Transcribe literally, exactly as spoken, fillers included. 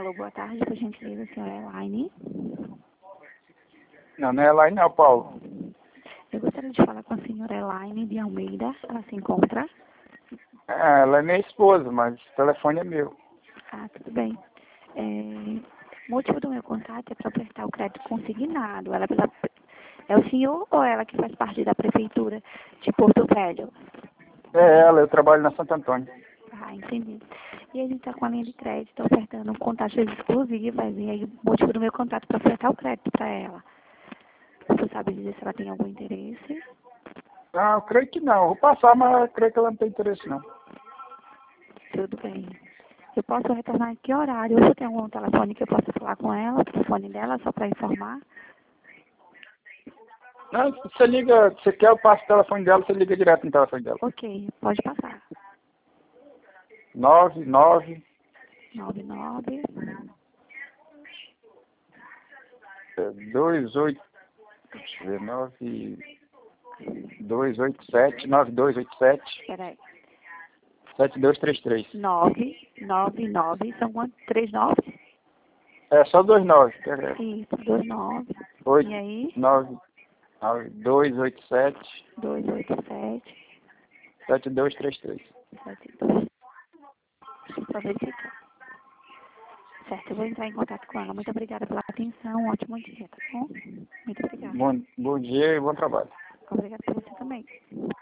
Alô, boa tarde, por gentileza, senhora Elaine. Não, não é lá não, Paulo. Eu gostaria de falar com a senhora Elaine de Almeida. Ela se encontra? É, ela é minha esposa, mas o telefone é meu. Ah, tudo bem. É, o motivo do meu contato é para prestar o crédito consignado. Ela é, pela, é o senhor ou ela que faz parte da prefeitura de Porto Velho? É ela, eu trabalho na Santo Antônio. Ah, entendi. E a gente está com a linha de crédito ofertando com taxas exclusivas. E aí o motivo do meu contato é para ofertar o crédito para ela. Você sabe dizer se ela tem algum interesse? Ah, eu creio que não. Vou passar, mas eu creio que ela não tem interesse, não. Tudo bem. Eu posso retornar em que horário? Você tem algum telefone que eu possa falar com ela? O telefone dela, só para informar? Não, você liga, você quer, eu passo o telefone dela, você liga direto no telefone dela. Ok, pode passar. nove nove nove nove dois oito, deixa eu ver, nove dois oito sete, nove dois oito sete, Peraí. sete dois três três. nove nove nove São quantos? Três nove? É só dois nove. É, Isso, dois nove. oito E aí? nove nove dois oito sete, dois oito sete sete dois três três. sete dois. Só verificar. Certo, eu vou entrar em contato com ela. Muito obrigada pela atenção. Um ótimo dia, tá bom? Muito obrigada. Bom, bom dia e bom trabalho. Obrigada por você também.